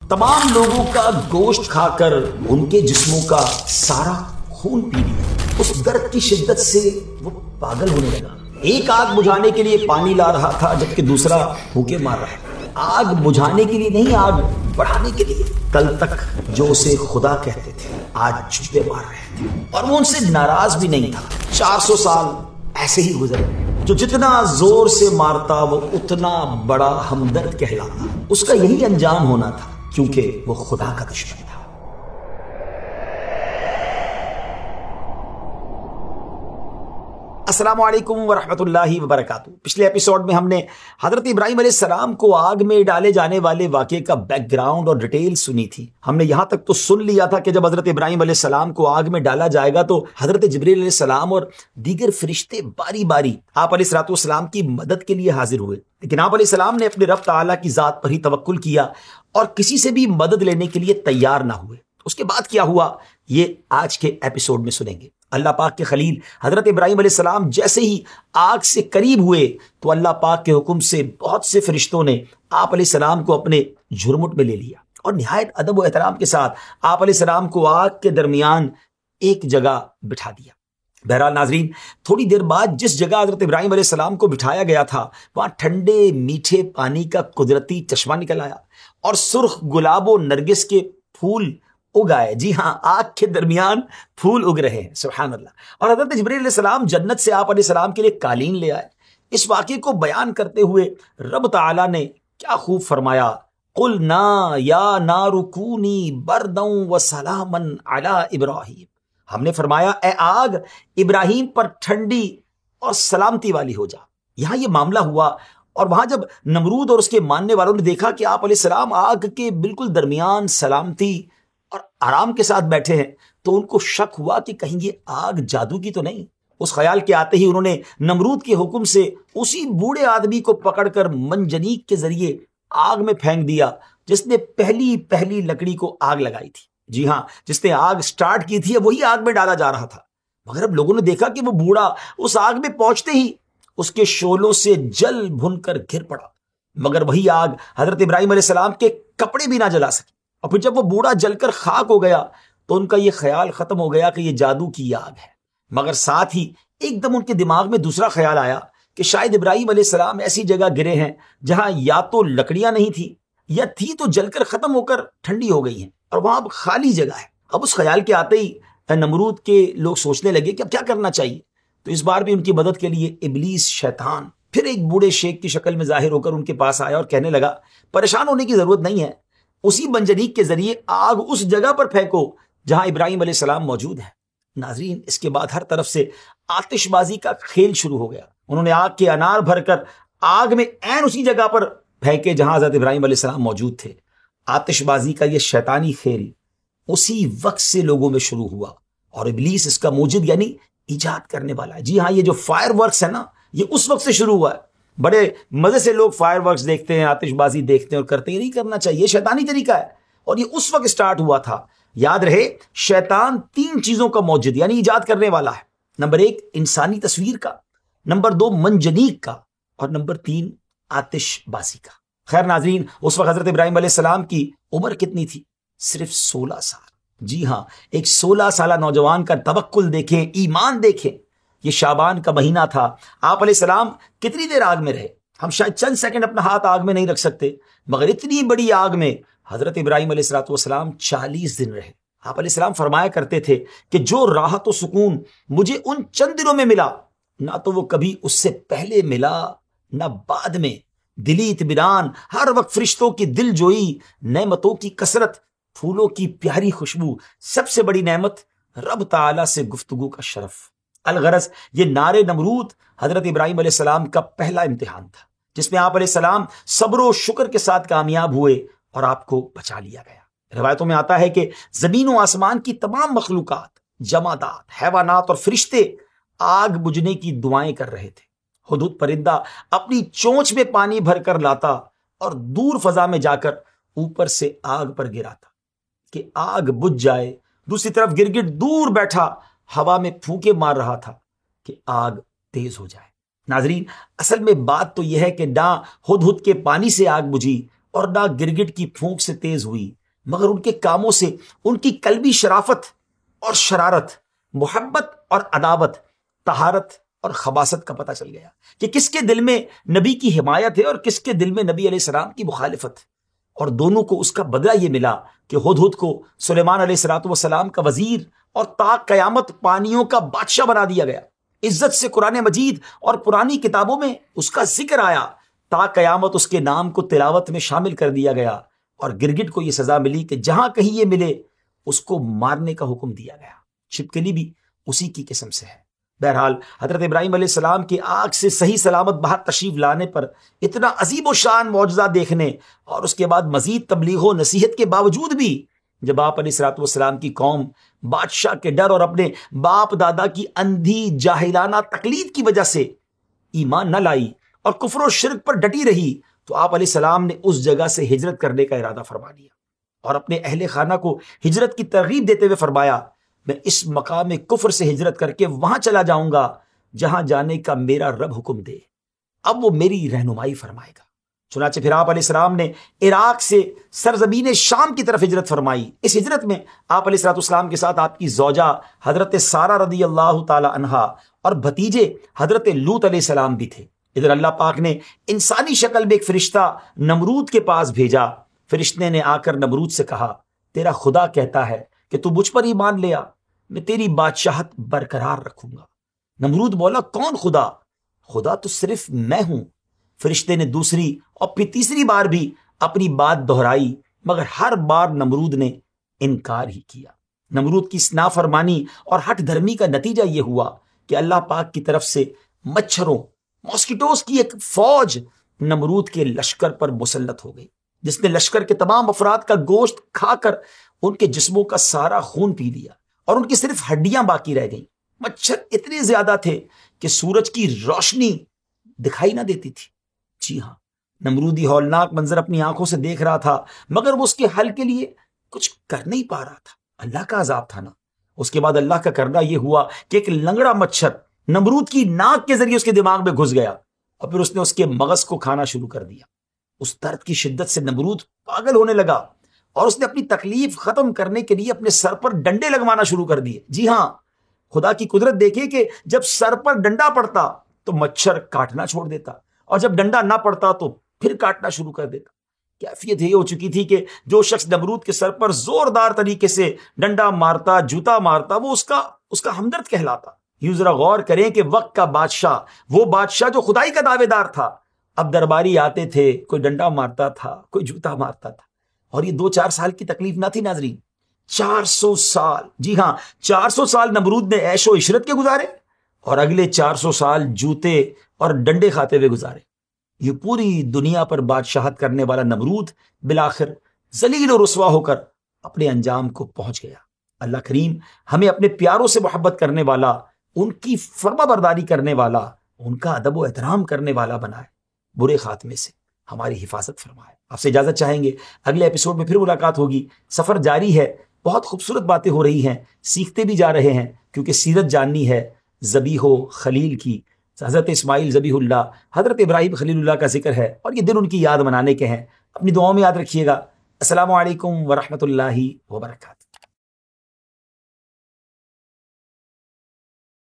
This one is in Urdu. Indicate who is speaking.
Speaker 1: تمام لوگوں کا گوشت کھا کر ان کے جسموں کا سارا خون پی لیا۔ اس درد کی شدت سے وہ پاگل ہونے لگا۔ ایک آگ بجھانے کے لیے پانی لا رہا تھا جبکہ دوسرا پھونکے مار رہا تھا۔ آگ بجھانے کے لیے نہیں، آگ بڑھانے کے لیے۔ کل تک جو اسے خدا کہتے تھے آج چوبے مار رہے تھے، اور وہ ان سے ناراض بھی نہیں تھا۔ 400 سال ایسے ہی گزرے۔ جو جتنا زور سے مارتا وہ اتنا بڑا ہمدرد کہلاتا۔ اس کا یہی انجام ہونا تھا کیونکہ وہ خدا کا دشمن تھا۔ السلام علیکم ورحمۃ اللہ وبرکاتہ۔ پچھلے ایپیسوڈ میں ہم نے حضرت ابراہیم علیہ السلام کو آگ میں ڈالے جانے والے واقعے کا بیک گراؤنڈ اور ڈیٹیل سنی تھی۔ ہم نے یہاں تک تو سن لیا تھا کہ جب حضرت ابراہیم علیہ السلام کو آگ میں ڈالا جائے گا تو حضرت جبریل علیہ السلام اور دیگر فرشتے باری باری آپ علیہ الصلوۃ والسلام کی مدد کے لیے حاضر ہوئے، لیکن آپ علیہ السلام نے اپنے رب تعالیٰ کی ذات پر ہی توکل کیا اور کسی سے بھی مدد لینے کے لیے تیار نہ ہوئے۔ اس کے بعد کیا ہوا یہ آج کے ایپیسوڈ میں سنیں گے۔ اللہ پاک کے خلیل حضرت ابراہیم علیہ السلام جیسے ہی آگ سے قریب ہوئے تو اللہ پاک کے حکم سے بہت سے فرشتوں نے آپ علیہ السلام کو اپنے جھرمٹ میں لے لیا اور نہایت ادب و احترام کے ساتھ آپ علیہ السلام کو آگ کے درمیان ایک جگہ بٹھا دیا۔ بہرحال ناظرین، تھوڑی دیر بعد جس جگہ حضرت ابراہیم علیہ السلام کو بٹھایا گیا تھا وہاں ٹھنڈے میٹھے پانی کا قدرتی چشمہ نکل آیا اور سرخ گلاب و نرگس کے پھول اگائے۔ جی ہاں، آگ کے درمیان پھول اگ رہے ہیں، سبحان اللہ۔ اور حضرت جبریل علیہ السلام جنت سے آپ علیہ السلام کے لیے قالین لے آئے۔ اس واقعے کو بیان کرتے ہوئے رب تعالیٰ نے کیا خوب فرمایا، قُلْنَا يَا نَارُ كُونِي بَرْدًا وَسَلَامًا عَلَىٰ إِبْرَاهِيمَ۔ ہم نے فرمایا اے آگ ابراہیم پر ٹھنڈی اور سلامتی والی ہو جا۔ یہاں یہ معاملہ ہوا اور وہاں جب نمرود اور اس کے ماننے والوں نے دیکھا کہ آپ علیہ السلام آگ کے بالکل درمیان سلامتی اور آرام کے ساتھ بیٹھے ہیں تو ان کو شک ہوا کہ کہیں یہ آگ جادو کی تو نہیں۔ اس خیال کے آتے ہی انہوں نے نمرود کے حکم سے اسی بوڑھے آدمی کو پکڑ کر منجنیق کے ذریعے آگ میں پھینک دیا جس نے پہلی لکڑی کو آگ لگائی تھی۔ جی ہاں، جس نے آگ سٹارٹ کی تھی وہی آگ میں ڈالا جا رہا تھا، مگر اب لوگوں نے دیکھا کہ وہ بوڑھا اس آگ میں پہنچتے ہی اس کے شعلوں سے جل بھن کر گر پڑا، مگر وہی آگ حضرت ابراہیم علیہ السلام کے کپڑے بھی نہ جلا سکی۔ اور پھر جب وہ بوڑھا جل کر خاک ہو گیا تو ان کا یہ خیال ختم ہو گیا کہ یہ جادو کی آگ ہے، مگر ساتھ ہی ایک دم ان کے دماغ میں دوسرا خیال آیا کہ شاید ابراہیم علیہ السلام ایسی جگہ گرے ہیں جہاں یا تو لکڑیاں نہیں تھی یا تھی تو جل کر ختم ہو کر ٹھنڈی ہو گئی ہیں اور وہاں اب خالی جگہ ہے۔ اب اس خیال کے آتے ہی نمرود کے لوگ سوچنے لگے کہ اب کیا کرنا چاہیے، تو اس بار بھی ان کی مدد کے لیے ابلیس شیطان پھر ایک بوڑھے شیخ کی شکل میں ظاہر ہو کر ان کے پاس آیا اور کہنے لگا پریشان ہونے کی ضرورت نہیں ہے، اسی منجنیق کے ذریعے آگ اس جگہ پر پھینکو جہاں ابراہیم علیہ السلام موجود ہیں۔ ناظرین، اس کے بعد ہر طرف سے آتش بازی کا کھیل شروع ہو گیا۔ انہوں نے آگ کے انار بھر کر آگ میں عین اسی جگہ پر پھینکے جہاں حضرت ابراہیم علیہ السلام موجود تھے۔ آتش بازی کا یہ شیطانی کھیل اسی وقت سے لوگوں میں شروع ہوا اور ابلیس اس کا موجد یعنی ایجاد کرنے والا ہے۔ جی ہاں، یہ جو فائر ورکس ہے نا، یہ اس وقت سے شروع ہوا ہے۔ بڑے مزے سے لوگ فائر ورکس دیکھتے ہیں، آتش بازی دیکھتے ہیں اور کرتے ہیں، نہیں کرنا چاہیے، یہ شیطانی طریقہ ہے اور یہ اس وقت سٹارٹ ہوا تھا۔ یاد رہے، شیطان 3 چیزوں کا موجد یعنی ایجاد کرنے والا ہے۔ نمبر 1 انسانی تصویر کا، نمبر 2 منجنیق کا، اور نمبر 3 آتش بازی کا۔ خیر ناظرین، اس وقت حضرت ابراہیم علیہ السلام کی عمر کتنی تھی؟ صرف 16 سال۔ جی ہاں، ایک 16 سالہ نوجوان کا توکل دیکھیں، ایمان دیکھیں۔ یہ شعبان کا مہینہ تھا۔ آپ علیہ السلام کتنی دیر آگ میں رہے؟ ہم شاید چند سیکنڈ اپنا ہاتھ آگ میں نہیں رکھ سکتے، مگر اتنی بڑی آگ میں حضرت ابراہیم علیہ الصلوۃ والسلام 40 دن رہے۔ آپ علیہ السلام فرمایا کرتے تھے کہ جو راحت و سکون مجھے ان چند دنوں میں ملا نہ تو وہ کبھی اس سے پہلے ملا نہ بعد میں۔ دلی اطمینان، ہر وقت فرشتوں کی دل جوئی، نعمتوں کی کثرت، پھولوں کی پیاری خوشبو، سب سے بڑی نعمت رب تعالیٰ سے گفتگو کا شرف۔ الغرض یہ نار نمرود حضرت ابراہیم علیہ السلام کا پہلا امتحان تھا جس میں آپ علیہ السلام صبر و شکر کے ساتھ کامیاب ہوئے اور آپ کو بچا لیا گیا۔ روایتوں میں آتا ہے کہ زمین و آسمان کی تمام مخلوقات، جمادات، حیوانات اور فرشتے آگ بجھنے کی دعائیں کر رہے تھے۔ ہدہد پرندہ اپنی چونچ میں پانی بھر کر لاتا اور دور فضا میں جا کر اوپر سے آگ پر گراتا کہ آگ بجھ جائے۔ دوسری طرف گرگٹ دور بیٹھا ہوا میں پھونکے مار رہا تھا کہ آگ تیز ہو جائے۔ ناظرین، اصل میں بات تو یہ ہے کہ نہ ہدہد کے پانی سے آگ بجھی اور نہ گرگٹ کی پھونک سے تیز ہوئی، مگر ان کے کاموں سے ان کی قلبی شرافت اور شرارت، محبت اور عداوت، طہارت اور خباثت کا پتہ چل گیا کہ کس کے دل میں نبی کی حمایت ہے اور کس کے دل میں نبی علیہ السلام کی مخالفت۔ اور دونوں کو اس کا بدلہ یہ ملا کہ ہدہد کو سلیمان علیہ السلام کا وزیر اور تا قیامت پانیوں کا بادشاہ بنا دیا گیا۔ عزت سے قرآن مجید اور پرانی کتابوں میں اس کا ذکر آیا، تا قیامت اس کے نام کو تلاوت میں شامل کر دیا گیا، اور گرگٹ کو یہ سزا ملی کہ جہاں کہیں یہ ملے اس کو مارنے کا حکم دیا گیا۔ چھپکلی بھی اسی کی قسم سے ہے۔ بہرحال حضرت ابراہیم علیہ السلام کی آگ سے صحیح سلامت باہر تشریف لانے پر اتنا عظیم و شان معجزہ دیکھنے اور اس کے بعد مزید تبلیغ و نصیحت کے باوجود بھی جب آپ علیہ السلام کی قوم بادشاہ کے ڈر اور اپنے باپ دادا کی اندھی جاہلانہ تقلید کی وجہ سے ایمان نہ لائی اور کفر و شرک پر ڈٹی رہی، تو آپ علیہ السلام نے اس جگہ سے ہجرت کرنے کا ارادہ فرما لیا اور اپنے اہل خانہ کو ہجرت کی ترغیب دیتے ہوئے فرمایا، میں اس مقام کفر سے ہجرت کر کے وہاں چلا جاؤں گا جہاں جانے کا میرا رب حکم دے، اب وہ میری رہنمائی فرمائے گا۔ چنانچہ پھر آپ علیہ السلام نے عراق سے سرزمین شام کی طرف ہجرت فرمائی۔ اس ہجرت میں آپ علیہ السلام کے ساتھ آپ کی زوجہ حضرت سارہ رضی اللہ تعالی عنہا اور بھتیجے حضرت لوط علیہ السلام بھی تھے۔ ادھر اللہ پاک نے انسانی شکل میں ایک فرشتہ نمرود کے پاس بھیجا۔ فرشتے نے آ کر نمرود سے کہا، تیرا خدا کہتا ہے کہ تو مجھ پر ایمان لے آ، میں تیری بادشاہت برقرار رکھوں گا۔ نمرود بولا، کون خدا؟ خدا تو صرف میں ہوں۔ فرشتے نے دوسری اور پھر تیسری بار بھی اپنی بات دہرائی، مگر ہر بار نمرود نے انکار ہی کیا۔ نمرود کی اس نافرمانی اور ہٹ دھرمی کا نتیجہ یہ ہوا کہ اللہ پاک کی طرف سے مچھروں، ماسکیٹوز کی ایک فوج نمرود کے لشکر پر مسلط ہو گئی، جس نے لشکر کے تمام افراد کا گوشت کھا کر ان کے جسموں کا سارا خون پی لیا اور ان کی صرف ہڈیاں باقی رہ گئیں۔ مچھر اتنے زیادہ تھے کہ سورج کی روشنی دکھائی نہ دیتی تھی۔ جی ہاں، نمرودی ہولناک منظر اپنی آنکھوں سے دیکھ رہا تھا، مگر وہ اس کے حل کے لیے کچھ کر نہیں پا رہا تھا۔ اللہ کا عذاب تھا نا۔ اس کے بعد اللہ کا کرنا یہ ہوا کہ ایک لنگڑا مچھر نمرود کی ناک کے ذریعے اس کے دماغ میں گھس گیا اور پھر اس نے اس کے مغز کو کھانا شروع کر دیا۔ اس درد کی شدت سے نمرود پاگل ہونے لگا اور اس نے اپنی تکلیف ختم کرنے کے لیے اپنے سر پر ڈنڈے لگوانا شروع کر دیے۔ جی ہاں، خدا کی قدرت دیکھیں کہ جب سر پر ڈنڈا پڑتا تو مچھر کاٹنا چھوڑ دیتا، اور جب ڈنڈا نہ پڑتا تو پھر کاٹنا شروع کر دیتا۔ کیفیت یہ ہو چکی تھی کہ جو شخص نمرود کے سر پر زوردار طریقے سے ڈنڈا مارتا، جوتا مارتا، وہ اس کا ہمدرد کہلاتا۔ یوں ذرا غور کریں کہ وقت کا بادشاہ، وہ بادشاہ جو خدائی کا دعوے دار تھا، اب درباری آتے تھے، کوئی ڈنڈا مارتا تھا، کوئی جوتا مارتا تھا۔ اور یہ 2-4 سال کی تکلیف نہ تھی ناظرین، 400 سال، جی ہاں 400 سال نمرود نے عیش و عشرت کے گزارے اور اگلے 400 سال جوتے اور ڈنڈے کھاتے ہوئے گزارے۔ یہ پوری دنیا پر بادشاہت کرنے والا نمرود بالآخر ذلیل و رسوا ہو کر اپنے انجام کو پہنچ گیا۔ اللہ کریم ہمیں اپنے پیاروں سے محبت کرنے والا، ان کی فرما برداری کرنے والا، ان کا ادب و احترام کرنے والا بنائے، برے خاتمے سے ہماری حفاظت فرمائے۔ آپ سے اجازت چاہیں گے، اگلے ایپیسوڈ میں پھر ملاقات ہوگی۔ سفر جاری ہے، بہت خوبصورت باتیں ہو رہی ہیں، سیکھتے بھی جا رہے ہیں، کیونکہ سیرت جاننی ہے ذبیح و خلیل کی۔ حضرت اسماعیل ذبیح اللہ، حضرت ابراہیم خلیل اللہ کا ذکر ہے اور یہ دن ان کی یاد منانے کے ہیں۔ اپنی دعاؤں میں یاد رکھیے گا۔ السلام علیکم ورحمۃ اللہ وبرکاتہ۔